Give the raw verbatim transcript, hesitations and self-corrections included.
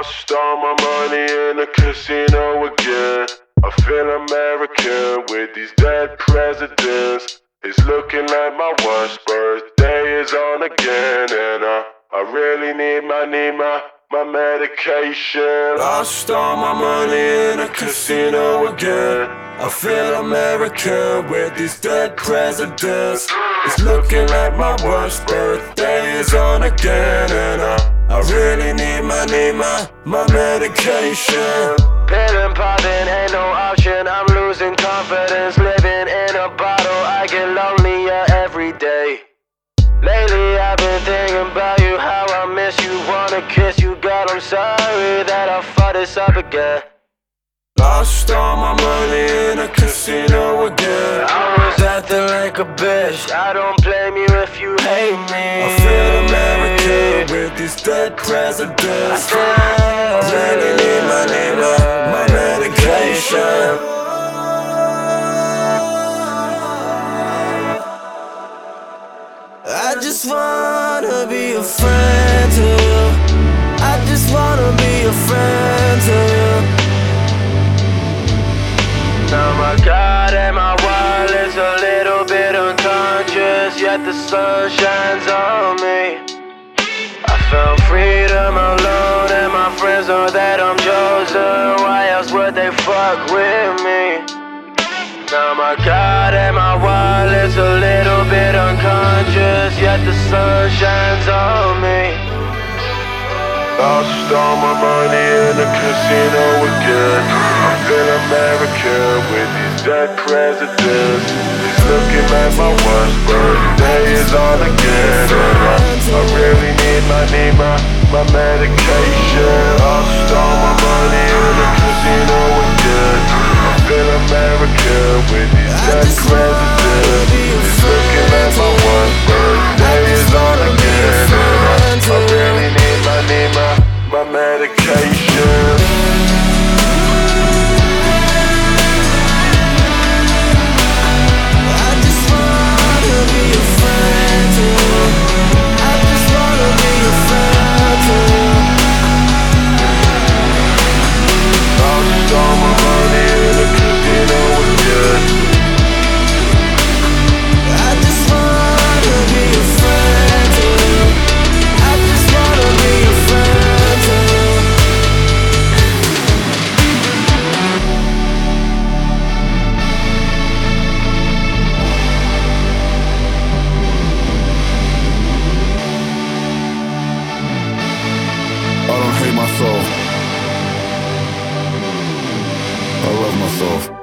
Lost all my money in the casino again. I feel American with these dead presidents. It's looking like my worst birthday is on again, and I, I really need my, need my, my medication. Lost all my money in a casino again. I feel American with these dead presidents. It's looking like my worst birthday is on again, and I, I really need my, need my, my medication. Pill and popping ain't no option. I'm losing confidence, living in a bottle. I get lonelier every day. Lately I've been thinking about you, how I miss you, wanna kiss you. God, I'm sorry that I fucked this up again. Lost all my money in a casino again. I was acting like a bitch. I don't blame you if you hate me. I feel American with these dead presidents. I really need my, need my, my medication. I just wanna be a friend to you. I just wanna be a friend to you. Now my God and my wallet's a little bit unconscious, yet the sun shines on me. I found freedom alone and my friends know that I'm chosen. Why else would they fuck with me? Now my God and my wallet's a little bit unconscious, yet the sun shines on me. Lost all my money in the casino again. I feel American with these dead presidents. It's looking like my worst birthday is on again, and I, I really need my, need my, my medication. Lost all my money in the casino again. I feel American with these dead presidents. It's looking like my worst birthday is on again, and I, I really need my, need my, my medication. I don't hate myself. I love myself.